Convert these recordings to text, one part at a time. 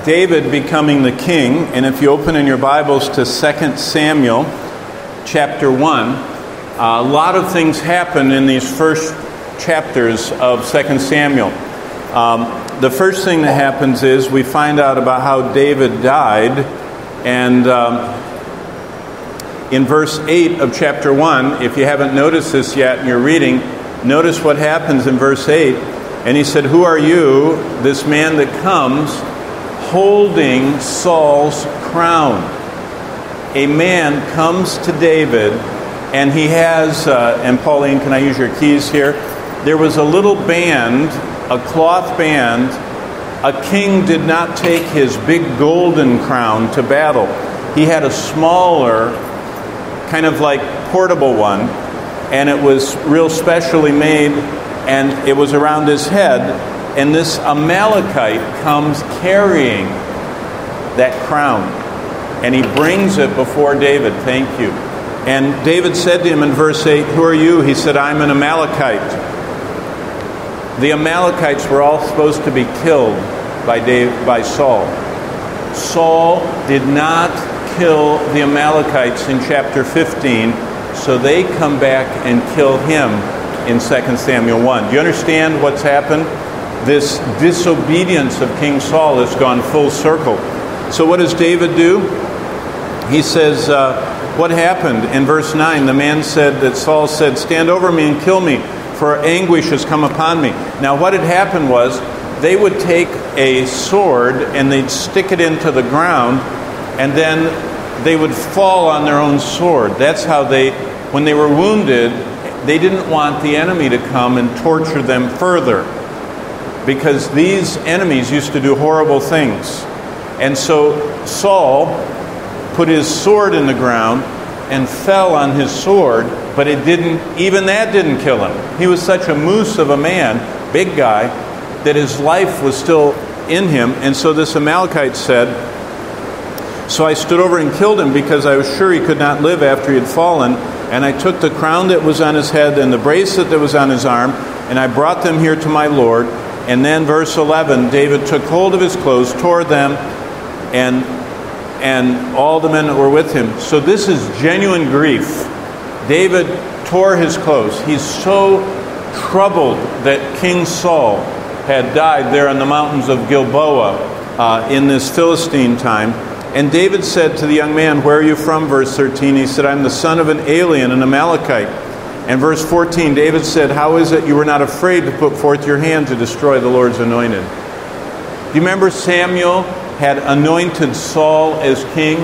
David becoming the king. And if you open in your Bibles to 2 Samuel chapter 1, a lot of things happen in these first chapters of 2 Samuel. The first thing that happens is we find out about how David died. And in verse 8 of chapter 1, if you haven't noticed this yet and you're reading, notice what happens in verse 8. And he said, "Who are you, this man that comes holding Saul's crown?" A man comes to David, and he has, and Pauline, can I use your keys here? There was a little band, a cloth band. A king did not take his big golden crown to battle. He had a smaller, kind of like portable one, and it was real specially made, and it was around his head. And this Amalekite comes carrying that crown, and he brings it before David. Thank you. And David said to him in verse 8, "Who are you?" He said, "I'm an Amalekite." The Amalekites were all supposed to be killed by Saul. Saul did not kill the Amalekites in chapter 15, so they come back and kill him in 2 Samuel 1. Do you understand what's happened? This disobedience of King Saul has gone full circle. So what does David do? He says, what happened? In verse 9, the man said that Saul said, "Stand over me and kill me, for anguish has come upon me." Now what had happened was, they would take a sword and they'd stick it into the ground, and then they would fall on their own sword. That's how when they were wounded, they didn't want the enemy to come and torture them further, because these enemies used to do horrible things. And so Saul put his sword in the ground and fell on his sword, but even that didn't kill him. He was such a moose of a man, big guy, that his life was still in him. And so this Amalekite said, "So I stood over and killed him, because I was sure he could not live after he had fallen. And I took the crown that was on his head and the bracelet that was on his arm, and I brought them here to my Lord." And then verse 11, David took hold of his clothes, tore them, and all the men that were with him. So this is genuine grief. David tore his clothes. He's so troubled that King Saul had died there in the mountains of Gilboa in this Philistine time. And David said to the young man, "Where are you from?" Verse 13, he said, "I'm the son of an alien, an Amalekite." And verse 14, David said, "How is it you were not afraid to put forth your hand to destroy the Lord's anointed?" Do you remember Samuel had anointed Saul as king?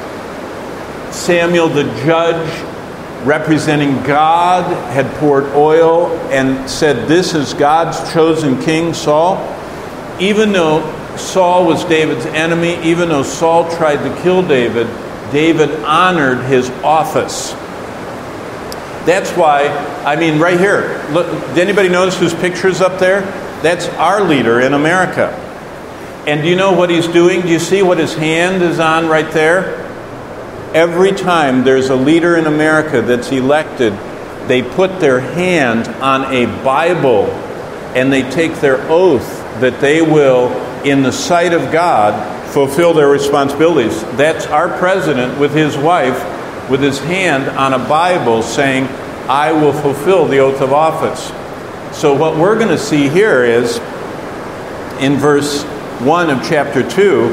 Samuel, the judge, representing God, had poured oil and said, "This is God's chosen king, Saul." Even though Saul was David's enemy, even though Saul tried to kill David, David honored his office. That's why, right here, look, did anybody notice whose picture's up there? That's our leader in America. And do you know what he's doing? Do you see what his hand is on right there? Every time there's a leader in America that's elected, they put their hand on a Bible and they take their oath that they will, in the sight of God, fulfill their responsibilities. That's our president with his wife, with his hand on a Bible, saying, "I will fulfill the oath of office." So what we're going to see here is, in verse 1 of chapter 2,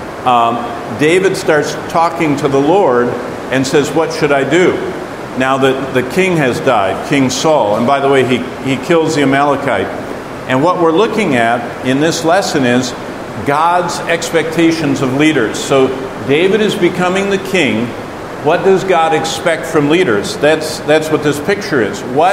David starts talking to the Lord and says, "What should I do? Now that the king has died, King Saul." And by the way, he kills the Amalekite. And what we're looking at in this lesson is God's expectations of leaders. So David is becoming the king. What does God expect from leaders? That's what this picture is. What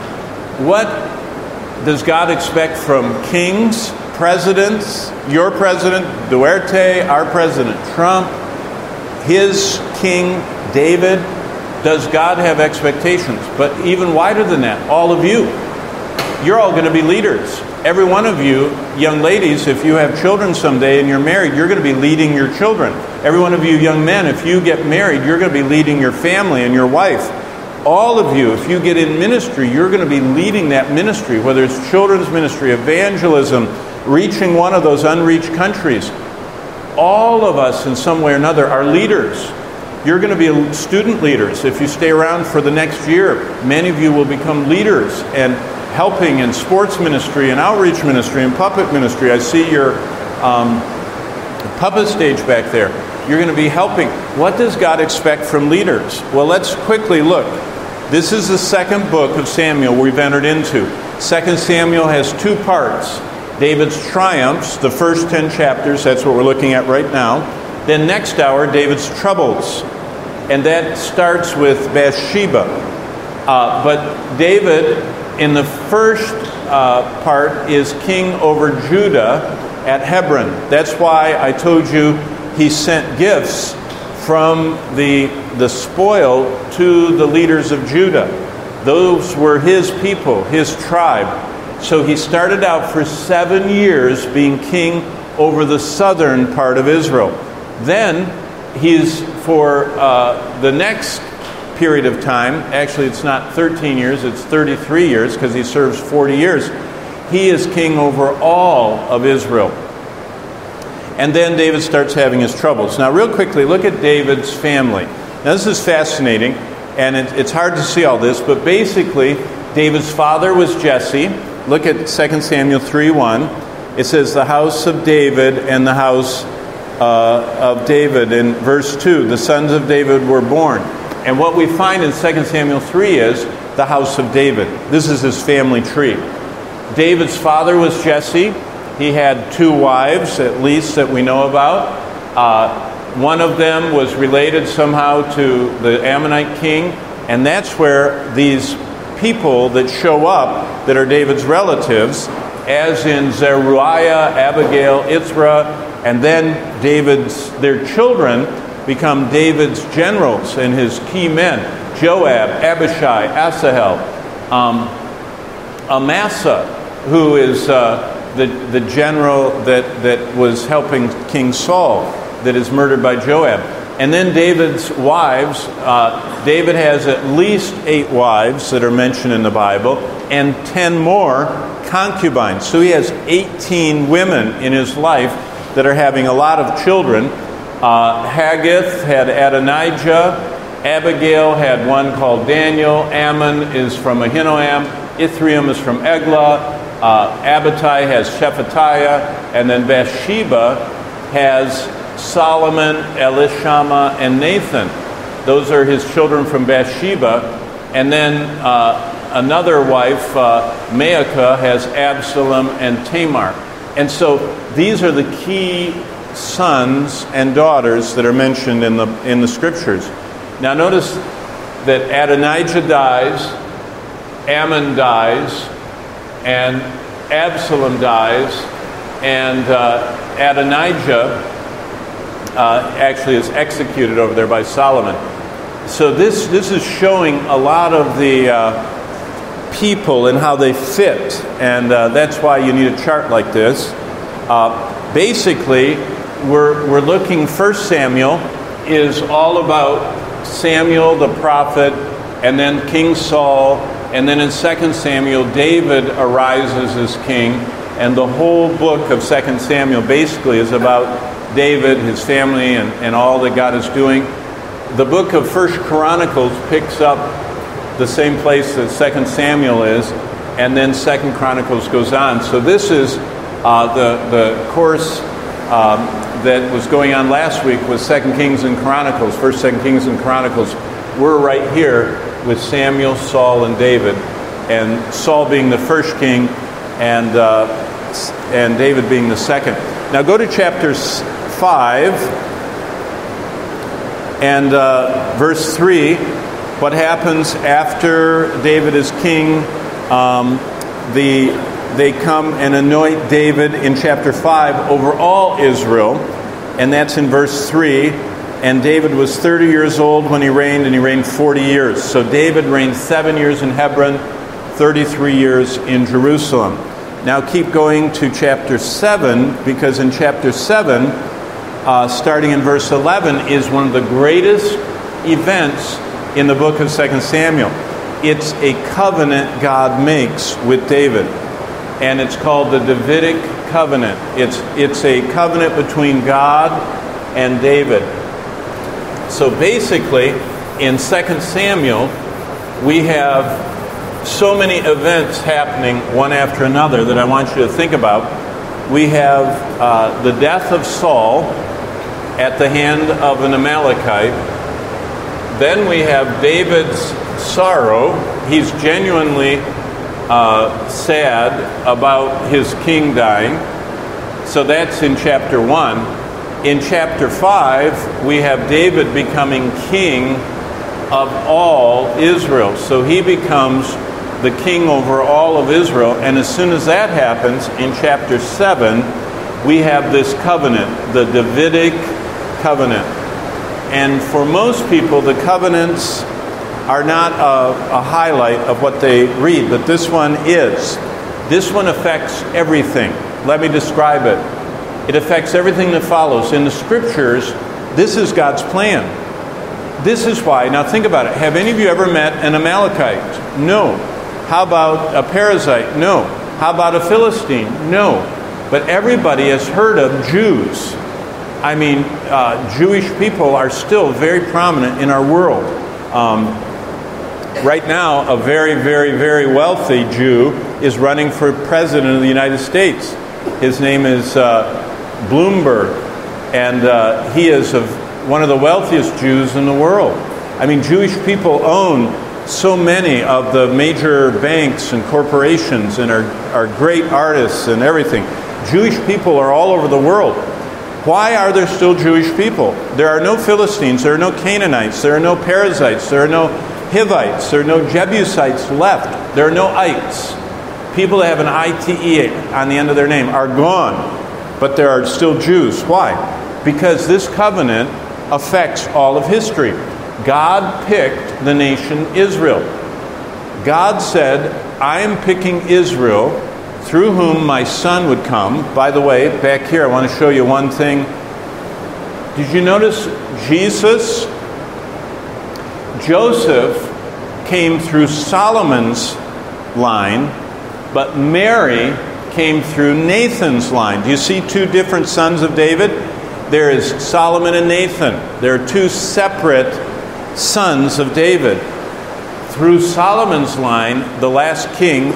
does God expect from kings, presidents, your president, Duterte, our president, Trump, his king, David? Does God have expectations? But even wider than that, all of you. You're all going to be leaders. Every one of you, young ladies, if you have children someday and you're married, you're going to be leading your children. Every one of you young men, if you get married, you're going to be leading your family and your wife. All of you, if you get in ministry, you're going to be leading that ministry, whether it's children's ministry, evangelism, reaching one of those unreached countries. all of us in some way or another are leaders. You're going to be student leaders. If you stay around for the next year, many of you will become leaders and helping in sports ministry and outreach ministry and puppet ministry. I see your puppet stage back there. You're going to be helping. What does God expect from leaders? Well, let's quickly look. This is the second book of Samuel we've entered into. 2 Samuel has two parts. David's triumphs, the first 10 chapters, that's what we're looking at right now. Then next hour, David's troubles. And that starts with Bathsheba. But David, in the first part, is king over Judah at Hebron. That's why I told you he sent gifts from the spoil to the leaders of Judah. Those were his people, his tribe. So he started out for 7 years being king over the southern part of Israel. Then he's, for the next period of time, actually it's not 13 years, it's 33 years because he serves 40 years, he is king over all of Israel. And then David starts having his troubles. Now real quickly, look at David's family. Now this is fascinating, and it's hard to see all this, but basically David's father was Jesse. Look at 2 Samuel 3:1. It says, the house of David and the house of David. In verse 2, the sons of David were born. And what we find in 2 Samuel 3 is the house of David. This is his family tree. David's father was Jesse. He had 2 wives, at least, that we know about. One of them was related somehow to the Ammonite king. And that's where these people that show up that are David's relatives, as in Zeruiah, Abigail, Ithra, and then their children become David's generals and his key men. Joab, Abishai, Asahel, Amasa, who is the general that was helping King Saul, that is murdered by Joab. And then David's wives. David has at least 8 wives that are mentioned in the Bible, and 10 more concubines. So he has 18 women in his life that are having a lot of children. Haggith had Adonijah. Abigail had one called Daniel. Ammon is from Ahinoam. Ithream is from Eglah. Abitai has Shephatiah. And then Bathsheba has Solomon, Elishama, and Nathan. Those are his children from Bathsheba. And then another wife, Maacah, has Absalom and Tamar. And so these are the key sons and daughters that are mentioned in the scriptures. Now notice that Adonijah dies, Ammon dies, and Absalom dies, and Adonijah actually is executed over there by Solomon. So this is showing a lot of the people and how they fit, and that's why you need a chart like this. Basically, we're looking. 1 Samuel is all about Samuel the prophet, and then King Saul, and then in 2 Samuel, David arises as king, and the whole book of 2 Samuel basically is about David, his family, and all that God is doing. The book of 1 Chronicles picks up the same place that 2 Samuel is, and then 2 Chronicles goes on. So this is the course that was going on last week was 2 Kings and Chronicles, 1st, 2 Kings and Chronicles. We're right here with Samuel, Saul, and David, and Saul being the first king, and David being the second. Now go to chapter 5 and verse 3. What happens after David is king? They come and anoint David in chapter 5 over all Israel, and that's in verse 3. And David was 30 years old when he reigned, and he reigned 40 years. So David reigned 7 years in Hebron, 33 years in Jerusalem. Now keep going to chapter 7, because in chapter 7, starting in verse 11, is one of the greatest events in the book of 2 Samuel. It's a covenant God makes with David. And it's called the Davidic covenant. It's a covenant between God and David. So basically, in 2 Samuel, we have so many events happening one after another that I want you to think about. We have the death of Saul at the hand of an Amalekite. Then we have David's sorrow. He's genuinely sad about his king dying. So that's in chapter 1. In chapter 5, we have David becoming king of all Israel. So he becomes the king over all of Israel. And as soon as that happens, in chapter 7, we have this covenant, the Davidic covenant. And for most people, the covenants are not a highlight of what they read, but this one is. This one affects everything. Let me describe it. It affects everything that follows. In the scriptures, this is God's plan. This is why. Now think about it. Have any of you ever met an Amalekite? No. How about a Perizzite? No. How about a Philistine? No. But everybody has heard of Jews. I mean, Jewish people are still very prominent in our world. Right now, a very, very, very wealthy Jew is running for president of the United States. His name is Bloomberg, and he is one of the wealthiest Jews in the world. I mean, Jewish people own so many of the major banks and corporations and are great artists and everything. Jewish people are all over the world. Why are there still Jewish people? There are no Philistines, there are no Canaanites, there are no Perizzites, there are no Hivites, there are no Jebusites left. There are no ites. People that have an I-T-E on the end of their name are gone. But there are still Jews. Why? Because this covenant affects all of history. God picked the nation Israel. God said, I am picking Israel, through whom my son would come. By the way, back here, I want to show you one thing. Did you notice Jesus? Joseph came through Solomon's line, but Mary came through Nathan's line. Do you see two different sons of David? There is Solomon and Nathan. There are two separate sons of David. Through Solomon's line, the last king,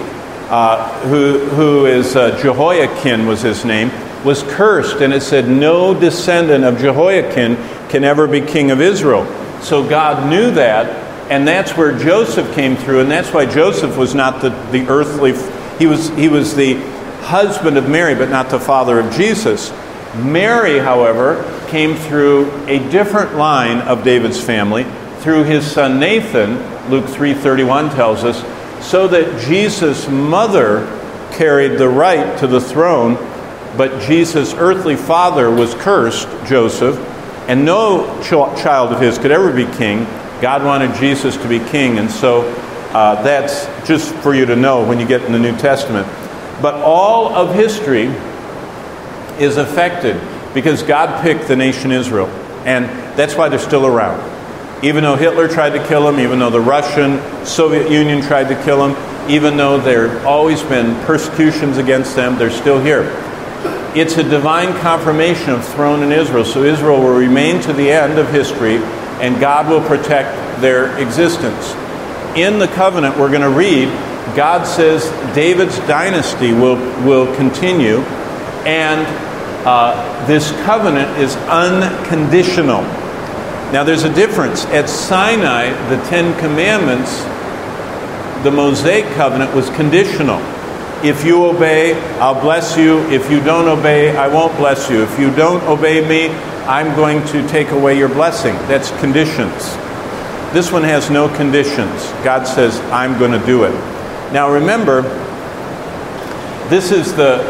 who is Jehoiakim was his name, was cursed, and it said no descendant of Jehoiakim can ever be king of Israel. So God knew that, and that's where Joseph came through, and that's why Joseph was not the earthly. He was the husband of Mary, but not the father of Jesus. Mary, however, came through a different line of David's family, through his son Nathan. Luke 3:31 tells us, so that Jesus' mother carried the right to the throne, but Jesus' earthly father was cursed, Joseph, and no child of his could ever be king. God wanted Jesus to be king, and so that's just for you to know when you get in the New Testament. But all of history is affected because God picked the nation Israel, and that's why they're still around. Even though Hitler tried to kill them, even though the Russian Soviet Union tried to kill them, even though there have always been persecutions against them, they're still here. It's a divine confirmation of throne in Israel, so Israel will remain to the end of history, and God will protect their existence. In the covenant we're going to read, God says David's dynasty will continue, and this covenant is unconditional. Now there's a difference. At Sinai, the Ten Commandments, the Mosaic covenant was conditional. If you obey, I'll bless you. If you don't obey, I won't bless you. If you don't obey me, I'm going to take away your blessing. That's conditions. This one has no conditions. God says, I'm going to do it. Now remember, this is the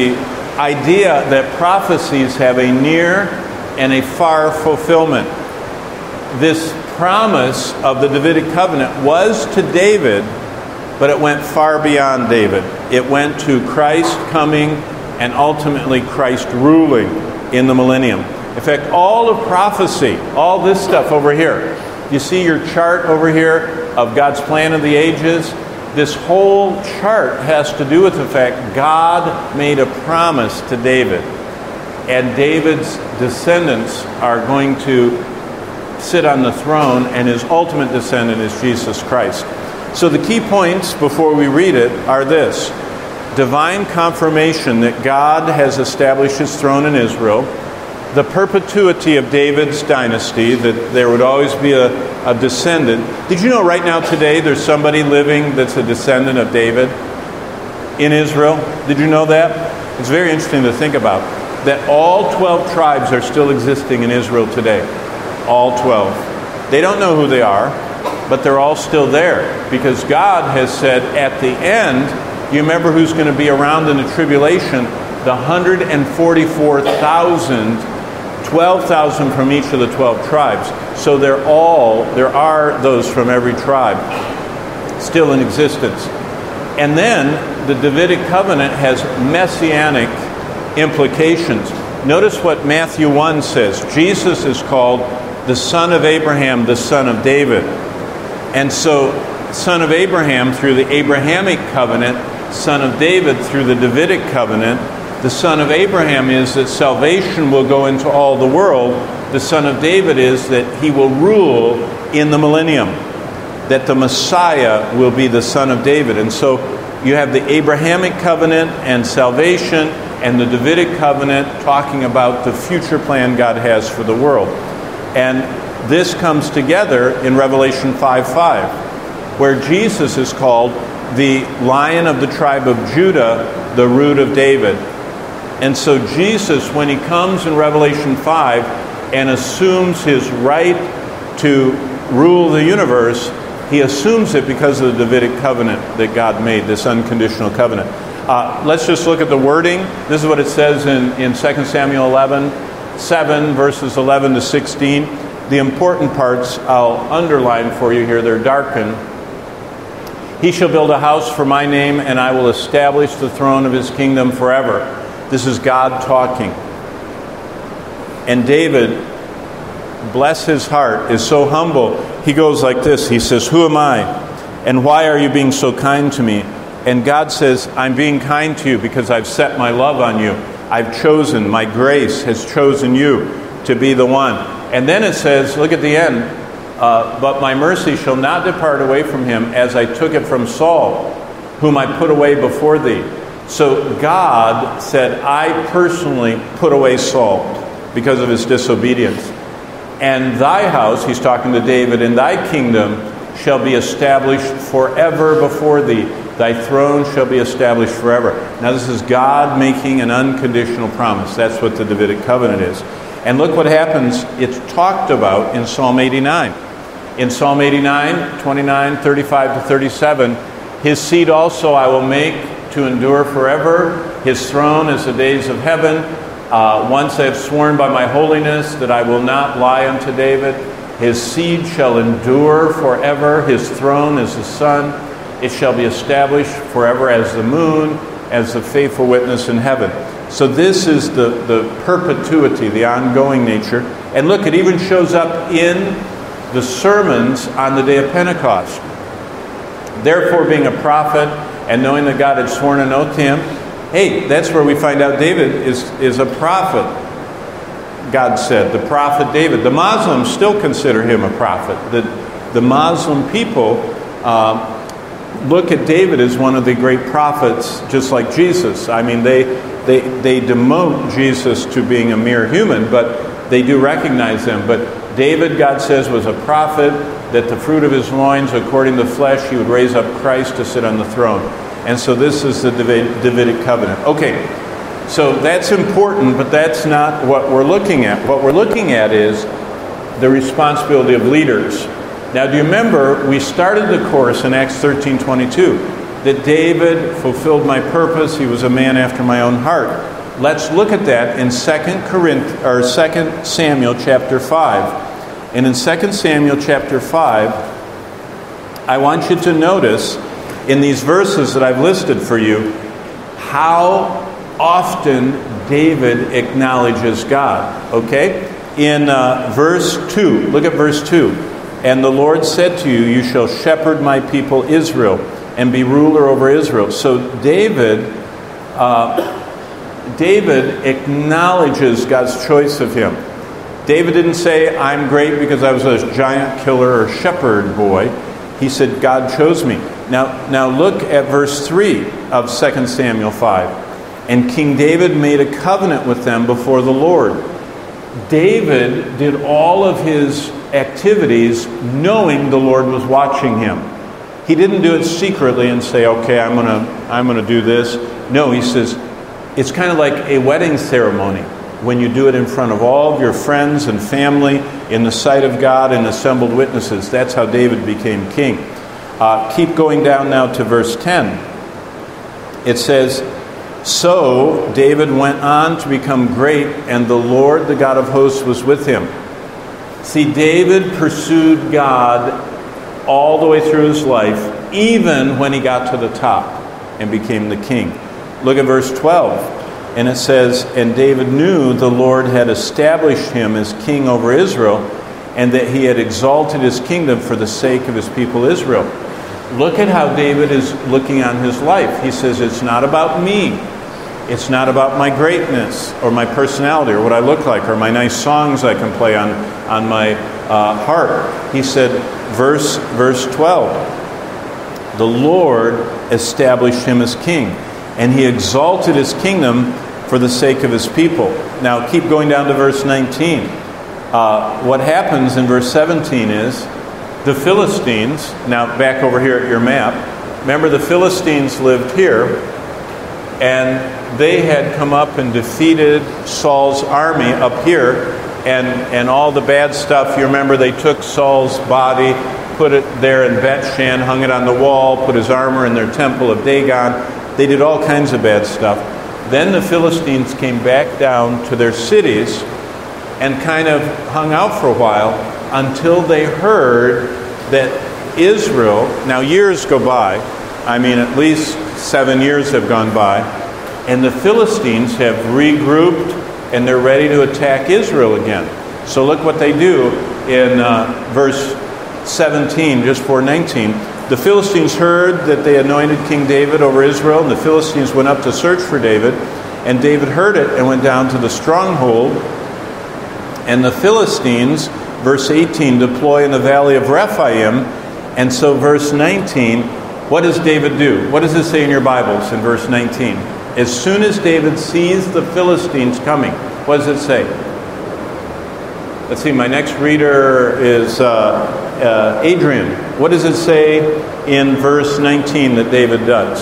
idea that prophecies have a near and a far fulfillment. This promise of the Davidic covenant was to David, but it went far beyond David. It went to Christ coming and ultimately Christ ruling in the millennium. In fact, all of prophecy, all this stuff over here, you see your chart over here of God's plan of the ages? this whole chart has to do with the fact God made a promise to David. And David's descendants are going to sit on the throne, and his ultimate descendant is Jesus Christ. So the key points before we read it are this: divine confirmation that God has established his throne in Israel, the perpetuity of David's dynasty, that there would always be a descendant. Did you know right now today there's somebody living that's a descendant of David in Israel? Did you know that? It's very interesting to think about, that all 12 tribes are still existing in Israel today. All 12. They don't know who they are, but they're all still there, because God has said at the end, you remember who's going to be around in the tribulation? The 144,000, 12,000 from each of the 12 tribes. So there are those from every tribe still in existence. And then the Davidic covenant has messianic implications. Notice what Matthew 1 says. Jesus is called the son of Abraham, the son of David. And so, son of Abraham through the Abrahamic covenant, son of David through the Davidic covenant. The son of Abraham is that salvation will go into all the world. The son of David is that he will rule in the millennium, that the Messiah will be the son of David. And so you have the Abrahamic covenant and salvation, and the Davidic covenant talking about the future plan God has for the world. And this comes together in Revelation 5:5, where Jesus is called the Lion of the tribe of Judah, the root of David. And so Jesus, when he comes in Revelation 5 and assumes his right to rule the universe, he assumes it because of the Davidic covenant that God made, this unconditional covenant. Let's just look at the wording. This is what it says in 2 Samuel 7, verses 11 to 16. The important parts I'll underline for you here. They're darkened. He shall build a house for my name, and I will establish the throne of his kingdom forever. This is God talking. And David, bless his heart, is so humble. He goes like this. He says, "Who am I? And why are you being so kind to me?" And God says, "I'm being kind to you because I've set my love on you. I've chosen, my grace has chosen you to be the one." And then it says, look at the end, "But my mercy shall not depart away from him, as I took it from Saul, whom I put away before thee." So God said, I personally put away Saul because of his disobedience. "And thy house," he's talking to David, "and thy kingdom shall be established forever before thee. Thy throne shall be established forever." Now this is God making an unconditional promise. That's what the Davidic covenant is. And look what happens. It's talked about in Psalm 89. In Psalm 89, 29, 35 to 37, "His seed also I will make to endure forever. His throne is the days of heaven. Once I have sworn by my holiness that I will not lie unto David. His seed shall endure forever. His throne is the sun. It shall be established forever as the moon, as the faithful witness in heaven." So this is the perpetuity, the ongoing nature. And look, it even shows up in the sermons on the day of Pentecost. "Therefore, being a prophet, and knowing that God had sworn an oath to him." Hey, that's where we find out David is a prophet, God said, the prophet David. The Muslims still consider him a prophet. The Muslim people look at David as one of the great prophets, just like Jesus. I mean, they demote Jesus to being a mere human, but they do recognize him. But David, God says, was a prophet, that the fruit of his loins, according to the flesh, he would raise up Christ to sit on the throne. And so this is the Davidic covenant. Okay, so that's important, but that's not what we're looking at. What we're looking at is the responsibility of leaders. Now, do you remember, we started the course in Acts 13:22, that David fulfilled my purpose, he was a man after my own heart. Let's look at that in 2 Samuel chapter 5. And in 2 Samuel chapter 5, I want you to notice in these verses that I've listed for you how often David acknowledges God. Okay? In verse 2, look at verse 2. "And the Lord said to you, you shall shepherd my people Israel, and be ruler over Israel. So David acknowledges God's choice of him. David didn't say, I'm great because I was a giant killer or shepherd boy. He said, God chose me. Now look at verse 3 of 2 Samuel 5. And King David made a covenant with them before the Lord. David did all of his activities knowing the Lord was watching him. He didn't do it secretly and say, okay, I'm gonna do this. No, he says, it's kind of like a wedding ceremony when you do it in front of all of your friends and family, in the sight of God and assembled witnesses. That's how David became king. Keep going down now to verse 10. It says, so David went on to become great, and the Lord, the God of hosts, was with him. See, David pursued God all the way through his life, even when he got to the top and became the king. Look at verse 12. And it says, and David knew the Lord had established him as king over Israel, and that he had exalted his kingdom for the sake of his people Israel. Look at how David is looking on his life. He says, it's not about me. It's not about my greatness or my personality or what I look like or my nice songs I can play on my harp. He said, verse 12, the Lord established him as king, and he exalted his kingdom for the sake of his people. Now keep going down to verse 19. What happens in verse 17 is the Philistines, now back over here at your map, remember the Philistines lived here, and they had come up and defeated Saul's army up here, and all the bad stuff. You remember they took Saul's body, put it there in Bethshan, hung it on the wall, put his armor in their temple of Dagon. They did all kinds of bad stuff. Then the Philistines came back down to their cities and kind of hung out for a while until they heard that Israel, now years go by, I mean at least 7 years have gone by, and the Philistines have regrouped and they're ready to attack Israel again. So look what they do in verse 17, just before 19. The Philistines heard that they anointed King David over Israel, and the Philistines went up to search for David. And David heard it and went down to the stronghold. And the Philistines, verse 18, deploy in the valley of Rephaim. And so verse 19, what does David do? What does it say in your Bibles in verse 19? As soon as David sees the Philistines coming, what does it say? Let's see, my next reader is Adrian. What does it say in verse 19 that David does?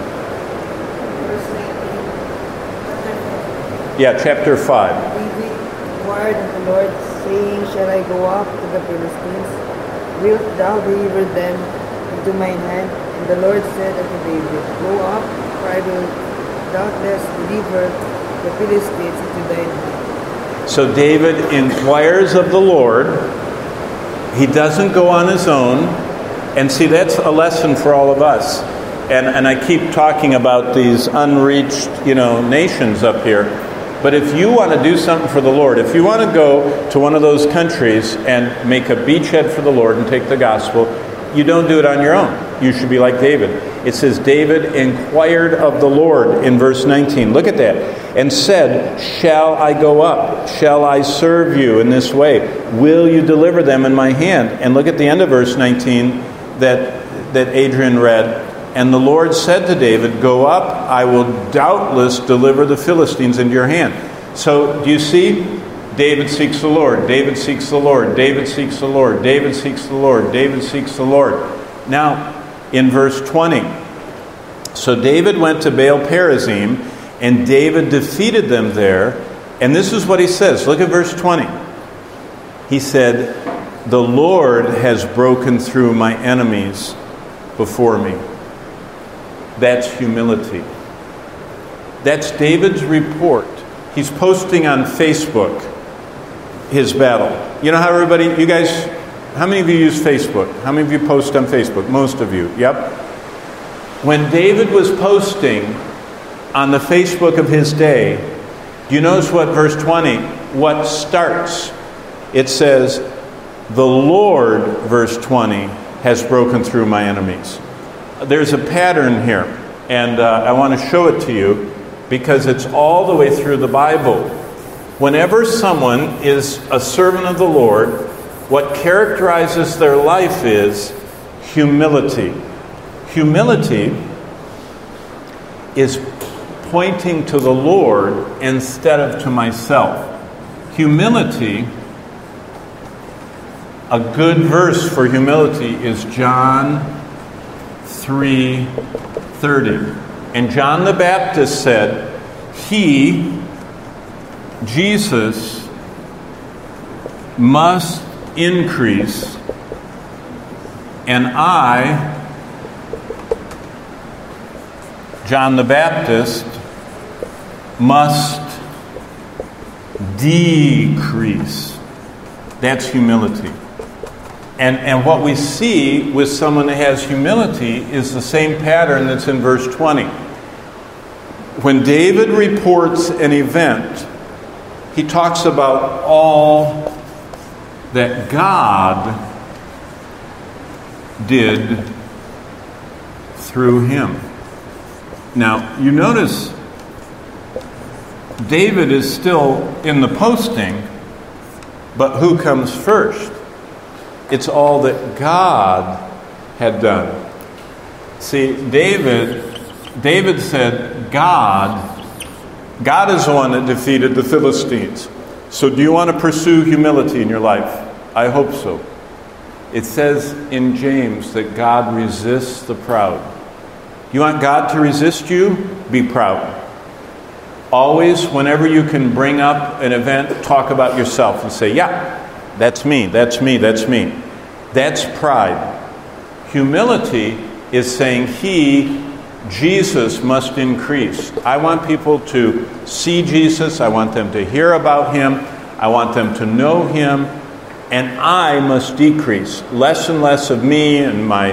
Yeah, chapter 5. David inquired of the Lord, saying, shall I go up to the Philistines? Wilt thou deliver them into mine hand? And the Lord said unto David, go up, for I will doubtless deliver the Philistines into thine hand. So David inquires of the Lord. He doesn't go on his own. And see, that's a lesson for all of us. And I keep talking about these unreached, nations up here. But if you want to do something for the Lord, if you want to go to one of those countries and make a beachhead for the Lord and take the gospel, you don't do it on your own. You should be like David. It says David inquired of the Lord in verse 19. Look at that. And said, shall I go up? Shall I serve you in this way? Will you deliver them in my hand? And look at the end of verse 19 that Adrian read. And the Lord said to David, go up, I will doubtless deliver the Philistines into your hand. So do you see? David seeks the Lord. David seeks the Lord. David seeks the Lord. David seeks the Lord. David seeks the Lord. Now, in verse 20, so David went to Baal Perazim, and David defeated them there. And this is what he says. Look at verse 20. He said, the Lord has broken through my enemies before me. That's humility. That's David's report. He's posting on Facebook his battle. You know how you guys, how many of you use Facebook? How many of you post on Facebook? Most of you. Yep. When David was posting on the Facebook of his day, do you notice what verse 20, what starts? It says, the Lord, verse 20, has broken through my enemies. there's a pattern here, and I want to show it to you because it's all the way through the Bible. Whenever someone is a servant of the Lord, what characterizes their life is humility. Humility is pointing to the Lord instead of to myself. Humility, a good verse for humility is John 3:30. And John the Baptist said, He, Jesus, must increase, and I, John the Baptist, must decrease. That's humility. And what we see with someone that has humility is the same pattern that's in verse 20. When David reports an event, he talks about all that God did through him. Now, you notice David is still in the posting, but who comes first? It's all that God had done. See, David said, God is the one that defeated the Philistines. So do you want to pursue humility in your life? I hope so. It says in James that God resists the proud. You want God to resist you? Be proud. Always, whenever you can bring up an event, talk about yourself and say, yeah, that's me, that's me, that's me. That's pride. Humility is saying Jesus must increase. I want people to see Jesus. I want them to hear about him. I want them to know him. And I must decrease. Less and less of me and my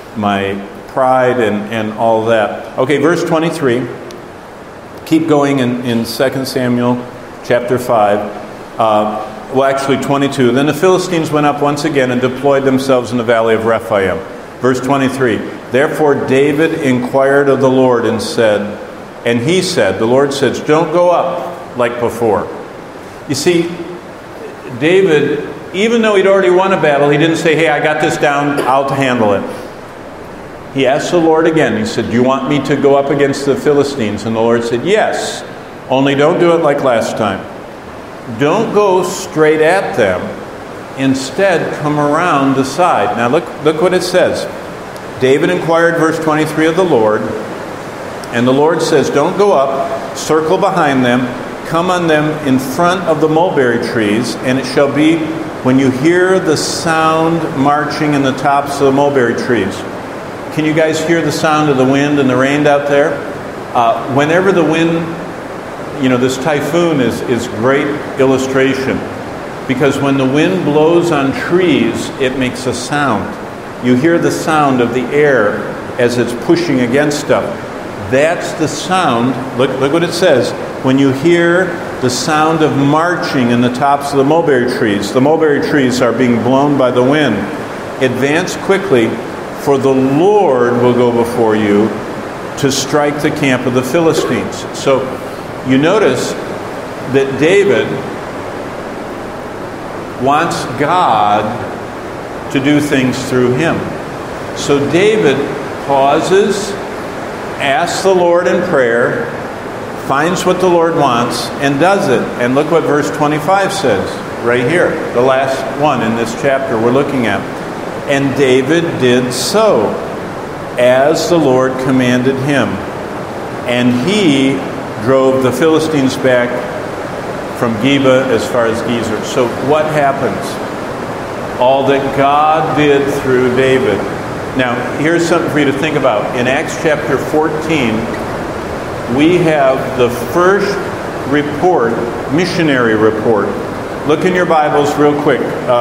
pride and all that. Okay, verse 23. Keep going in 2 Samuel chapter 5. Well, actually 22. Then the Philistines went up once again and deployed themselves in the valley of Rephaim. Verse 23. Therefore David inquired of the Lord and he said, the Lord says, don't go up like before. You see, David, even though he'd already won a battle, he didn't say, hey, I got this down, I'll handle it. He asked the Lord again. He said, do you want me to go up against the Philistines? And the Lord said, yes, only don't do it like last time. Don't go straight at them. Instead, come around the side. Now look what it says. David inquired, verse 23, of the Lord. And the Lord says, don't go up, circle behind them, come on them in front of the mulberry trees, and it shall be when you hear the sound marching in the tops of the mulberry trees. Can you guys hear the sound of the wind and the rain out there? Whenever the wind, this typhoon is great illustration. Because when the wind blows on trees, it makes a sound. You hear the sound of the air as it's pushing against stuff. That's the sound. Look what it says. When you hear the sound of marching in the tops of the mulberry trees are being blown by the wind. Advance quickly, for the Lord will go before you to strike the camp of the Philistines. So you notice that David wants God to do things through him. So David pauses, asks the Lord in prayer, finds what the Lord wants, and does it. And look what verse 25 says, right here, the last one in this chapter we're looking at. And David did so, as the Lord commanded him. And he drove the Philistines back from Geba as far as Gezer. So what happens? All that God did through David. Now, here's something for you to think about. In Acts chapter 14, we have the first report, missionary report. Look in your Bibles real quick.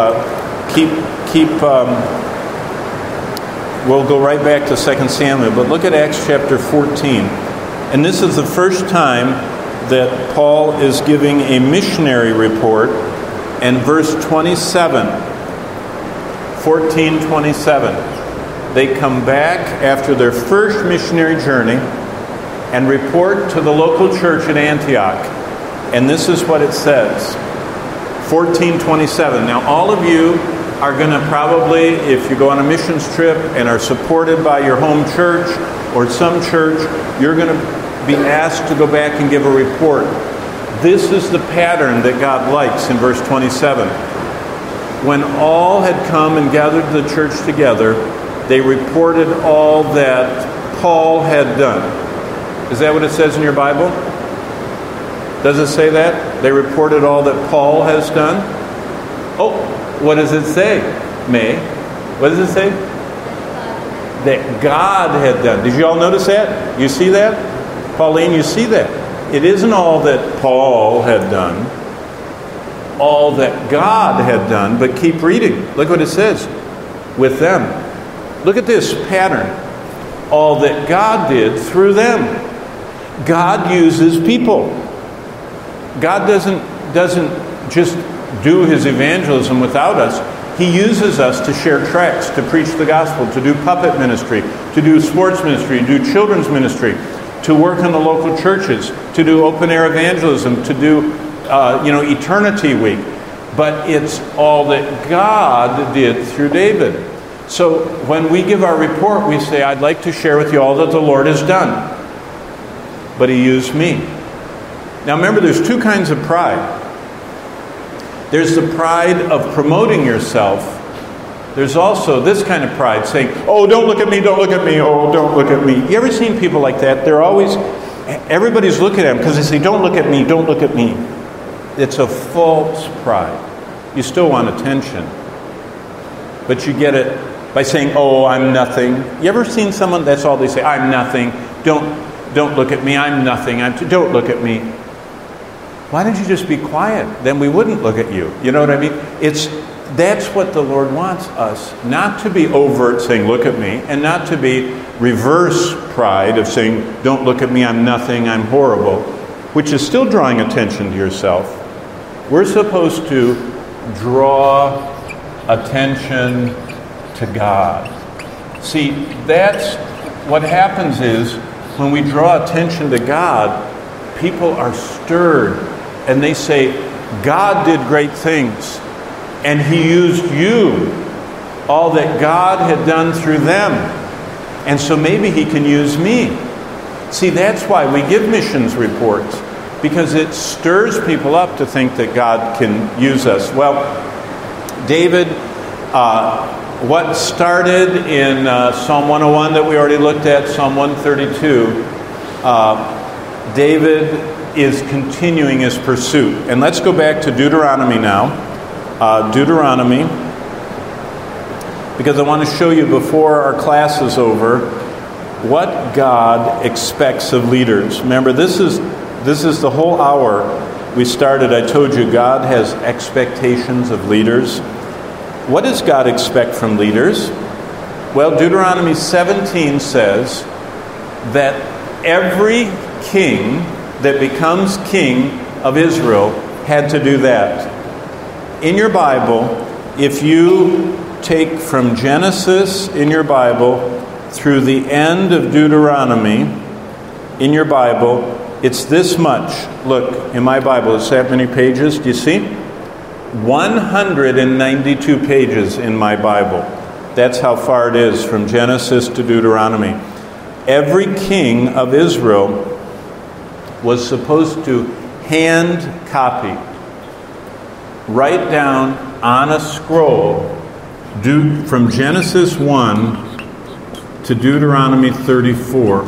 We'll go right back to 2 Samuel, but look at Acts chapter 14. And this is the first time that Paul is giving a missionary report. And verse 27, 14:27. they come back after their first missionary journey and report to the local church at Antioch. And this is what it says. 14:27. Now all of you are going to probably, if you go on a missions trip and are supported by your home church or some church, you're going to be asked to go back and give a report. This is the pattern that God likes in verse 27. When all had come and gathered the church together, they reported all that Paul had done. Is that what it says in your Bible? Does it say that? They reported all that Paul has done? Oh, what does it say, May? What does it say? That God had done. Did you all notice that? You see that? Pauline, you see that? It isn't all that Paul had done, all that God had done, but keep reading. Look what it says. With them. Look at this pattern. All that God did through them. God uses people. God doesn't just do his evangelism without us. He uses us to share tracts, to preach the gospel, to do puppet ministry, to do sports ministry, to do children's ministry, to work in the local churches, to do open-air evangelism, to do Eternity Week. But it's all that God did through David. So when we give our report, we say, I'd like to share with you all that the Lord has done. But he used me. Now remember, there's two kinds of pride. There's the pride of promoting yourself. There's also this kind of pride, saying, oh, don't look at me, don't look at me, oh, don't look at me. You ever seen people like that? Everybody's looking at them because they say, don't look at me, don't look at me. It's a false pride. You still want attention. But you get it by saying, oh, I'm nothing. You ever seen someone, that's all they say, I'm nothing, don't look at me, I'm nothing, don't look at me. Why don't you just be quiet? Then we wouldn't look at you. You know what I mean? That's what the Lord wants us. Not to be overt, saying, look at me, and not to be reverse pride of saying, don't look at me, I'm nothing, I'm horrible, which is still drawing attention to yourself. We're supposed to draw attention to God. See, that's what happens is when we draw attention to God, people are stirred and they say, God did great things and he used you, all that God had done through them. And so maybe he can use me. See, that's why we give missions reports, because it stirs people up to think that God can use us. Well, David, what started in Psalm 101 that we already looked at, Psalm 132, David is continuing his pursuit. And let's go back to Deuteronomy now. Deuteronomy, because I want to show you before our class is over what God expects of leaders. Remember, this is the whole hour we started. I told you God has expectations of leaders. What does God expect from leaders? Well, Deuteronomy 17 says that every king that becomes king of Israel had to do that. In your Bible, if you take from Genesis in your Bible through the end of Deuteronomy in your Bible, it's this much. Look, in my Bible, it's that many pages. Do you see? 192 pages in my Bible. That's how far it is from Genesis to Deuteronomy. Every king of Israel was supposed to hand copy, write down on a scroll, from Genesis 1 to Deuteronomy 34.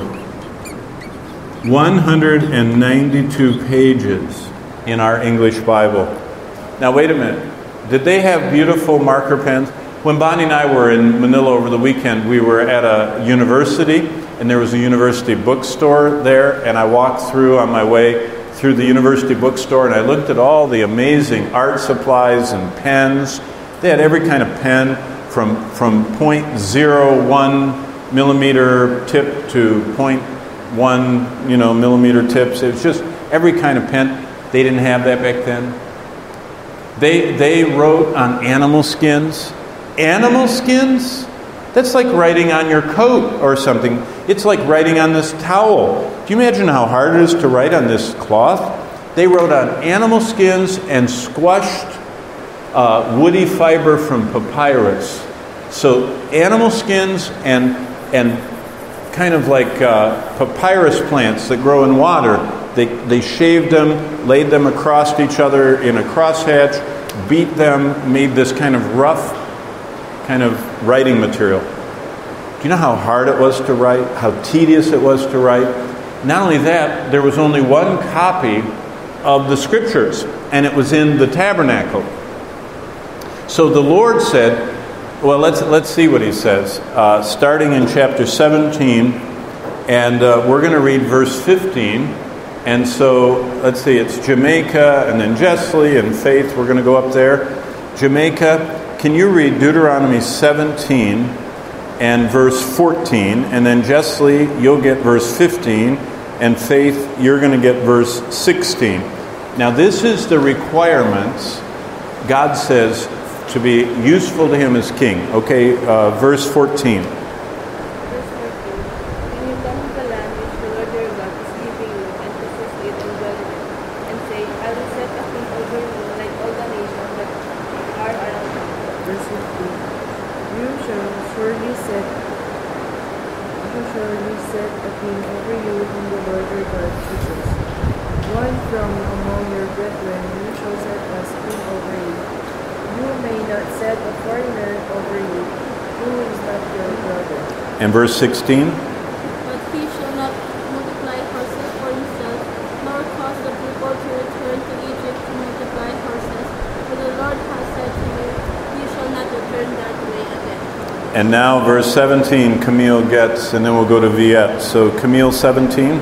192 pages in our English Bible. Now wait a minute. Did they have beautiful marker pens? When Bonnie and I were in Manila over the weekend, we were at a university, and there was a university bookstore there, and I walked through on my way through the university bookstore, and I looked at all the amazing art supplies and pens. They had every kind of pen from 0.01 millimeter tip to 0.1 millimeter tips. It was just every kind of pen. They didn't have that back then. They wrote on animal skins. Animal skins? That's like writing on your coat or something. It's like writing on this towel. Do you imagine how hard it is to write on this cloth? They wrote on animal skins and squashed woody fiber from papyrus. So animal skins and kind of like papyrus plants that grow in water. They shaved them, laid them across each other in a crosshatch, beat them, made this kind of rough kind of writing material. Do you know how hard it was to write? How tedious it was to write? Not only that, there was only one copy of the scriptures, and it was in the tabernacle. So the Lord said, well, let's see what he says. Starting in chapter 17, and we're going to read verse 15. And so, let's see, it's Jamaica, and then Jessley, and Faith. We're going to go up there. Jamaica, can you read Deuteronomy 17 and verse 14? And then Jessley, you'll get verse 15. And Faith, you're going to get verse 16. Now, this is the requirements God says to be useful to him as king. Okay, verse 14. And verse 16. But he shall not multiply horses for himself, nor cause the people to return to Egypt to multiply horses. For the Lord has said to you, you shall not return that way again. And now verse 17 Camille gets, and then we'll go to Viet. So Camille 17.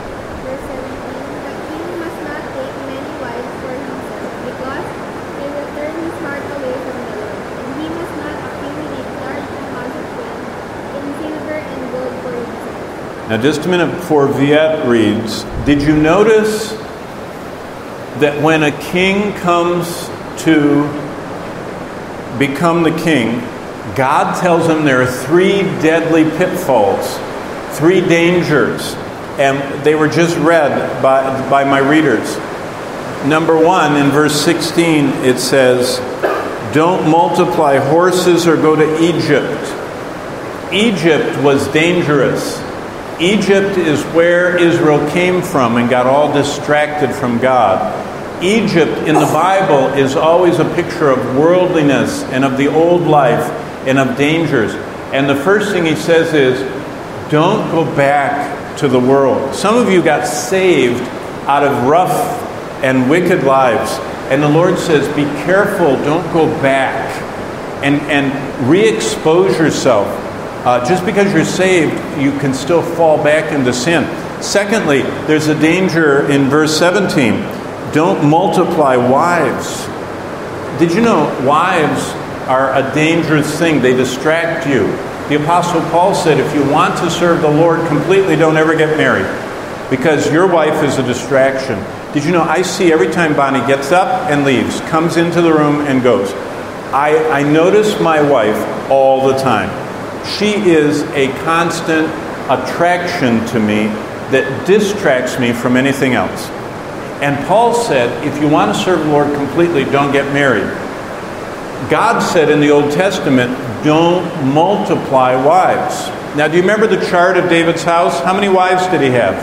Now just a minute before Viet reads, did you notice that when a king comes to become the king, God tells him there are 3 deadly pitfalls, 3 dangers, and they were just read by my readers. Number 1, in verse 16, it says, don't multiply horses or go to Egypt. Egypt was dangerous. Egypt is where Israel came from and got all distracted from God. Egypt in the Bible is always a picture of worldliness and of the old life and of dangers. And the first thing he says is, don't go back to the world. Some of you got saved out of rough and wicked lives. And the Lord says, be careful, don't go back and re-expose yourself. Just because you're saved, you can still fall back into sin. Secondly, there's a danger in verse 17. Don't multiply wives. Did you know wives are a dangerous thing? They distract you. The Apostle Paul said, if you want to serve the Lord completely, don't ever get married, because your wife is a distraction. Did you know, I see every time Bonnie gets up and leaves, comes into the room and goes. I notice my wife all the time. She is a constant attraction to me that distracts me from anything else. And Paul said, if you want to serve the Lord completely, don't get married. God said in the Old Testament, don't multiply wives. Now, do you remember the chart of David's house? How many wives did he have?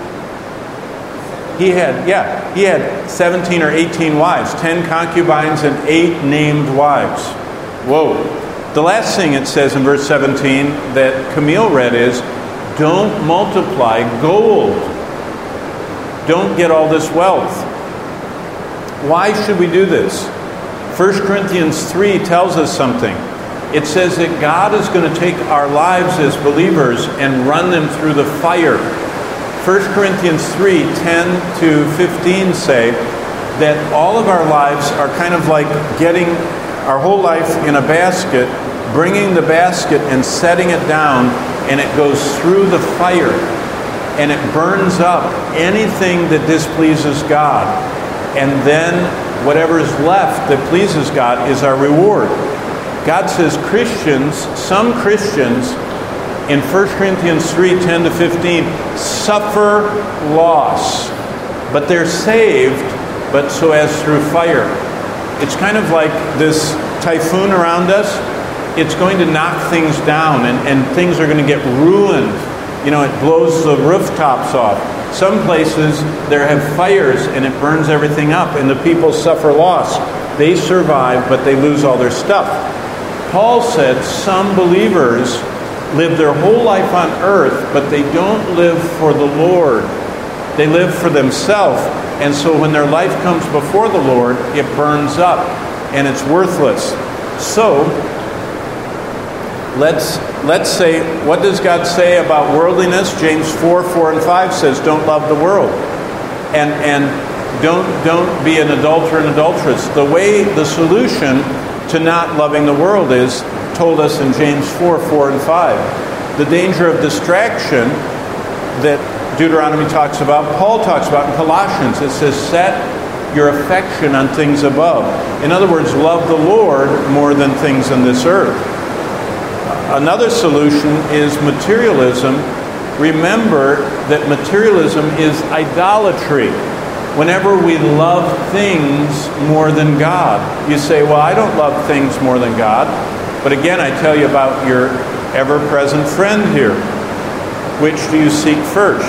He had 17 or 18 wives, 10 concubines and 8 named wives. Whoa. The last thing it says in verse 17 that Camille read is, don't multiply gold. Don't get all this wealth. Why should we do this? 1 Corinthians 3 tells us something. It says that God is going to take our lives as believers and run them through the fire. 1 Corinthians 3, 10 to 15 say that all of our lives are kind of like getting our whole life in a basket, bringing the basket and setting it down, and it goes through the fire, and it burns up anything that displeases God. And then whatever is left that pleases God is our reward. God says Christians, some Christians, in 1 Corinthians 3:10-15, suffer loss. But they're saved, but so as through fire. It's kind of like this typhoon around us. It's going to knock things down, and things are going to get ruined. You know, it blows the rooftops off. Some places, there have fires, and it burns everything up, and the people suffer loss. They survive, but they lose all their stuff. Paul said some believers live their whole life on earth, but they don't live for the Lord. They live for themselves. And so when their life comes before the Lord, it burns up and it's worthless. So, let's say, what does God say about worldliness? James 4:4-5 says, don't love the world. And don't be an adulterer and adulteress. The solution to not loving the world is told us in James 4:4-5. The danger of distraction that Deuteronomy talks about, Paul talks about in Colossians. It says, set your affection on things above. In other words, love the Lord more than things in this earth. Another solution is materialism. Remember that materialism is idolatry. Whenever we love things more than God. You say, well, I don't love things more than God. But again, I tell you about your ever-present friend here. Which do you seek first?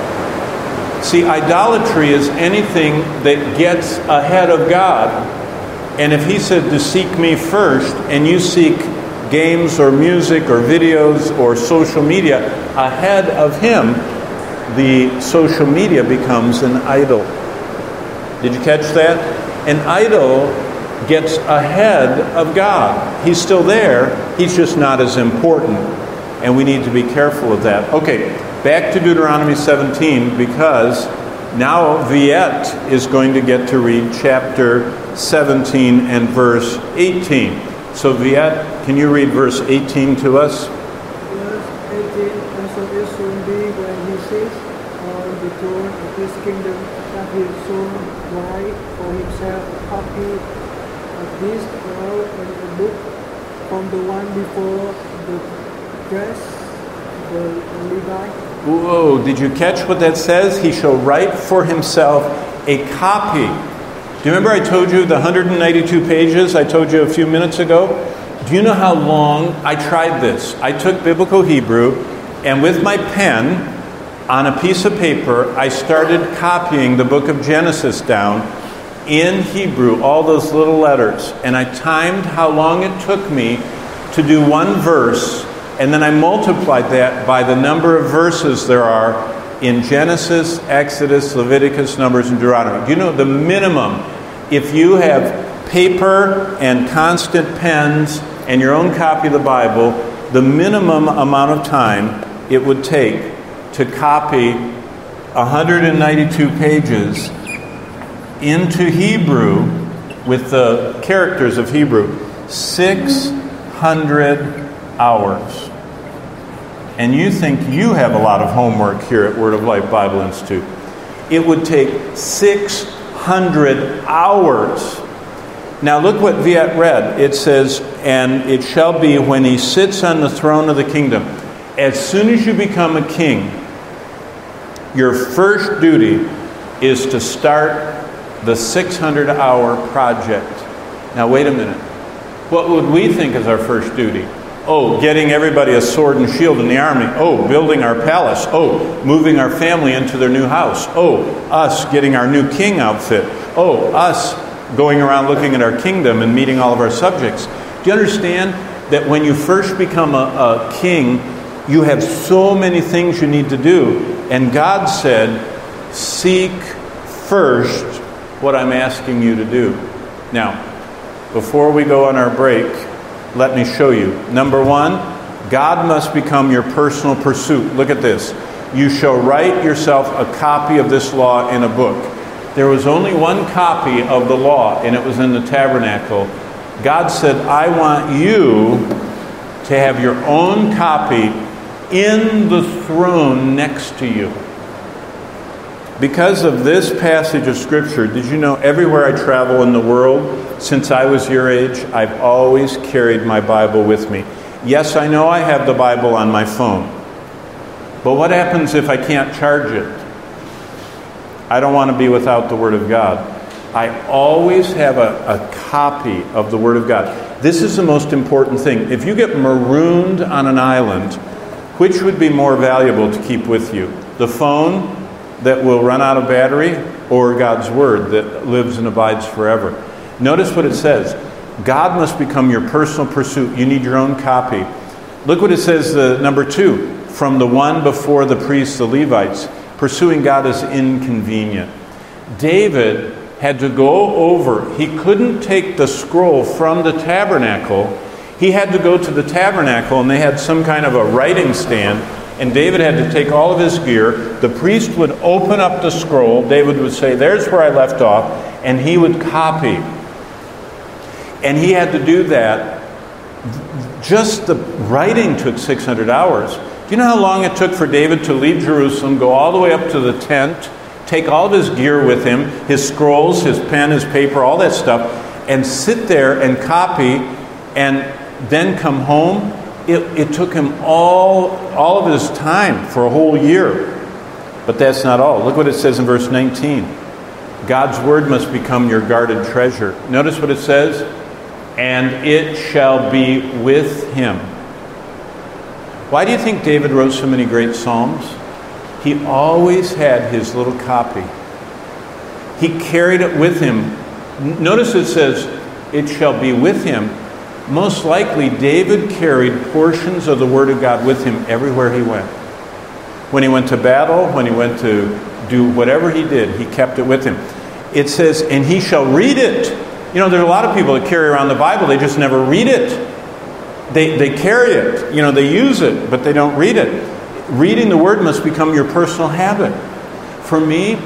See, idolatry is anything that gets ahead of God. And if he said to seek me first, and you seek games or music or videos or social media ahead of him, the social media becomes an idol. Did you catch that? An idol gets ahead of God. He's still there, he's just not as important. And we need to be careful of that. Okay, back to Deuteronomy 17, because now Viet is going to get to read chapter 17 and verse 18. So Viet, can you read verse 18 to us? Verse 18, and so it shall be when he sits on the throne of his kingdom, that he shall write for himself a copy of this law and a book from the one before the dress, the Levi. Whoa, did you catch what that says? He shall write for himself a copy. Do you remember I told you the 192 pages I told you a few minutes ago? Do you know how long I tried this? I took Biblical Hebrew, and with my pen on a piece of paper, I started copying the book of Genesis down in Hebrew, all those little letters. And I timed how long it took me to do one verse, and then I multiplied that by the number of verses there are in Genesis, Exodus, Leviticus, Numbers, and Deuteronomy. Do you know the minimum, if you have paper and constant pens and your own copy of the Bible, the minimum amount of time it would take to copy 192 pages into Hebrew with the characters of Hebrew, 600 hours. And you think you have a lot of homework here at Word of Life Bible Institute. It would take 600 hours. Now look what Viet read. It says, and it shall be when he sits on the throne of the kingdom. As soon as you become a king, your first duty is to start the 600-hour project. Now wait a minute. What would we think is our first duty? Oh, getting everybody a sword and shield in the army. Oh, building our palace. Oh, moving our family into their new house. Oh, us getting our new king outfit. Oh, us going around looking at our kingdom and meeting all of our subjects. Do you understand that when you first become a king, you have so many things you need to do? And God said, seek first what I'm asking you to do. Now, before we go on our break, let me show you. Number one, God must become your personal pursuit. Look at this. You shall write yourself a copy of this law in a book. There was only one copy of the law, and it was in the tabernacle. God said, I want you to have your own copy in the throne next to you. Because of this passage of Scripture, did you know everywhere I travel in the world, since I was your age, I've always carried my Bible with me. Yes, I know I have the Bible on my phone. But what happens if I can't charge it? I don't want to be without the Word of God. I always have a copy of the Word of God. This is the most important thing. If you get marooned on an island, which would be more valuable to keep with you? The phone that will run out of battery, or God's Word that lives and abides forever? Notice what it says. God must become your personal pursuit. You need your own copy. Look what it says, number 2. From the one before the priests, the Levites, pursuing God is inconvenient. David had to go over. He couldn't take the scroll from the tabernacle. He had to go to the tabernacle, and they had some kind of a writing stand. And David had to take all of his gear. The priest would open up the scroll. David would say, "There's where I left off." And he would copy. And he had to do that. Just the writing took 600 hours. Do you know how long it took for David to leave Jerusalem, go all the way up to the tent, take all of his gear with him, his scrolls, his pen, his paper, all that stuff, and sit there and copy, and then come home? It took him all of his time for a whole year. But that's not all. Look what it says in verse 19. God's Word must become your guarded treasure. Notice what it says. And it shall be with him. Why do you think David wrote so many great psalms? He always had his little copy. He carried it with him. Notice it says, it shall be with him. Most likely, David carried portions of the Word of God with him everywhere he went. When he went to battle, when he went to do whatever he did, he kept it with him. It says, and he shall read it. You know, there are a lot of people that carry around the Bible, they just never read it. They carry it, you know, they use it, but they don't read it. Reading the Word must become your personal habit. For me,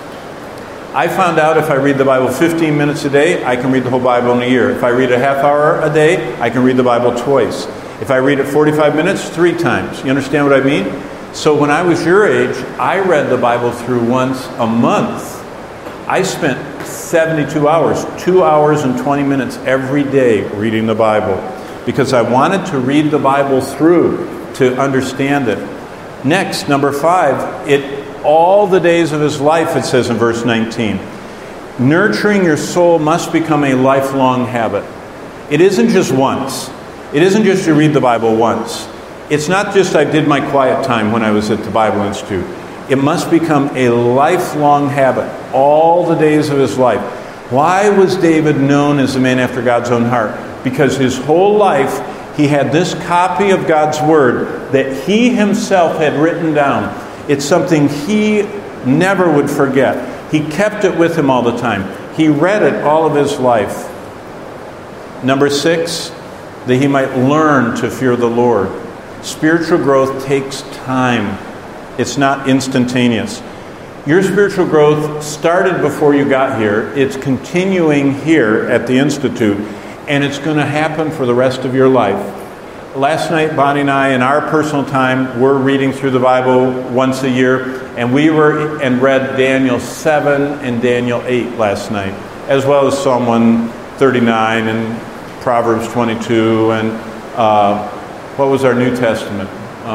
I found out if I read the Bible 15 minutes a day, I can read the whole Bible in a year. If I read a half hour a day, I can read the Bible twice. If I read it 45 minutes, 3 times. You understand what I mean? So when I was your age, I read the Bible through once a month. I spent 72 hours, 2 hours and 20 minutes every day reading the Bible, because I wanted to read the Bible through to understand it. Next, number 5, all the days of his life, it says in verse 19. Nurturing your soul must become a lifelong habit. It isn't just once. It isn't just you read the Bible once. It's not just I did my quiet time when I was at the Bible Institute. It must become a lifelong habit, all the days of his life. Why was David known as a man after God's own heart? Because his whole life he had this copy of God's Word that he himself had written down. It's something he never would forget. He kept it with him all the time. He read it all of his life. Number 6, that he might learn to fear the Lord. Spiritual growth takes time. It's not instantaneous. Your spiritual growth started before you got here. It's continuing here at the Institute, and it's going to happen for the rest of your life. Last night, Bonnie and I, in our personal time, we're reading through the Bible once a year, and we read Daniel 7 and Daniel 8 last night, as well as Psalm 139 and Proverbs 22, and what was our New Testament?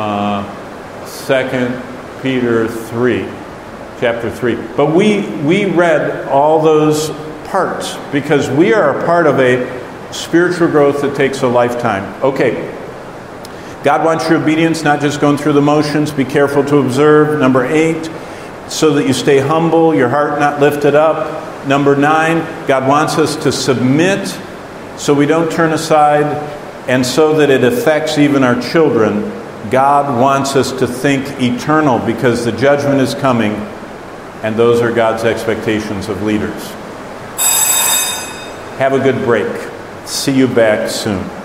2 Peter 3, chapter 3. But we read all those parts because we are a part of a spiritual growth that takes a lifetime. Okay. God wants your obedience, not just going through the motions. Be careful to observe. Number 8, so that you stay humble, your heart not lifted up. Number 9, God wants us to submit so we don't turn aside, and so that it affects even our children. God wants us to think eternal because the judgment is coming, and those are God's expectations of leaders. Have a good break. See you back soon.